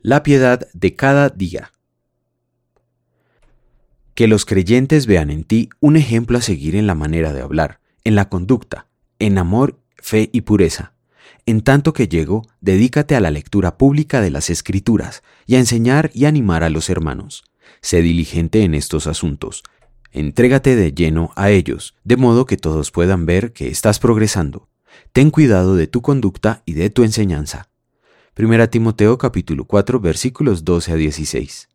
La piedad de cada día. Que los creyentes vean en ti un ejemplo a seguir en la manera de hablar, en la conducta, en amor, fe y pureza. En tanto que llego, dedícate a la lectura pública de las Escrituras y a enseñar y animar a los hermanos. Sé diligente en estos asuntos. Entrégate de lleno a ellos, de modo que todos puedan ver que estás progresando. Ten cuidado de tu conducta y de tu enseñanza. 1 Timoteo capítulo 4 versículos 12 a 16.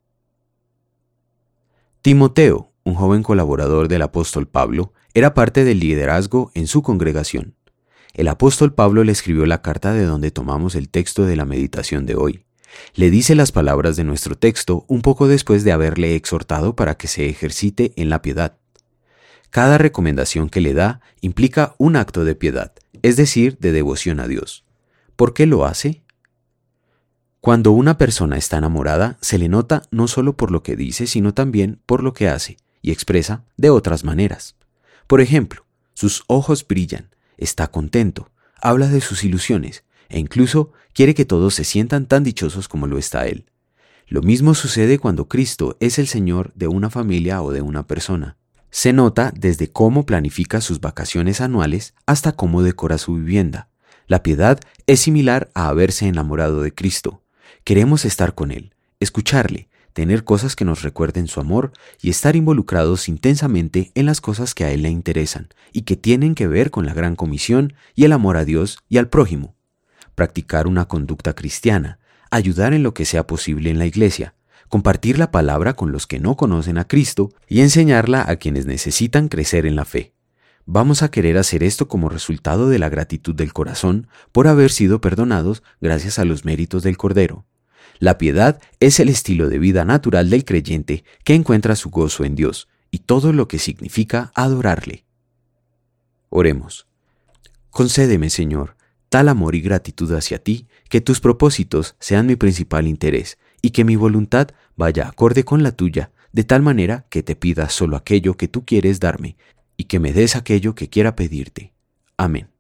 Timoteo, un joven colaborador del apóstol Pablo, era parte del liderazgo en su congregación. El apóstol Pablo le escribió la carta de donde tomamos el texto de la meditación de hoy. Le dice las palabras de nuestro texto un poco después de haberle exhortado para que se ejercite en la piedad. Cada recomendación que le da implica un acto de piedad, es decir, de devoción a Dios. ¿Por qué lo hace? Cuando una persona está enamorada, se le nota no solo por lo que dice, sino también por lo que hace y expresa de otras maneras. Por ejemplo, sus ojos brillan, está contento, habla de sus ilusiones e incluso quiere que todos se sientan tan dichosos como lo está él. Lo mismo sucede cuando Cristo es el Señor de una familia o de una persona. Se nota desde cómo planifica sus vacaciones anuales hasta cómo decora su vivienda. La piedad es similar a haberse enamorado de Cristo. Queremos estar con Él, escucharle, tener cosas que nos recuerden su amor y estar involucrados intensamente en las cosas que a Él le interesan y que tienen que ver con la gran comisión y el amor a Dios y al prójimo. Practicar una conducta cristiana, ayudar en lo que sea posible en la iglesia, compartir la palabra con los que no conocen a Cristo y enseñarla a quienes necesitan crecer en la fe. Vamos a querer hacer esto como resultado de la gratitud del corazón por haber sido perdonados gracias a los méritos del Cordero. La piedad es el estilo de vida natural del creyente que encuentra su gozo en Dios y todo lo que significa adorarle. Oremos. Concédeme, Señor, tal amor y gratitud hacia ti, que tus propósitos sean mi principal interés y que mi voluntad vaya acorde con la tuya, de tal manera que te pida solo aquello que tú quieres darme y que me des aquello que quiera pedirte. Amén.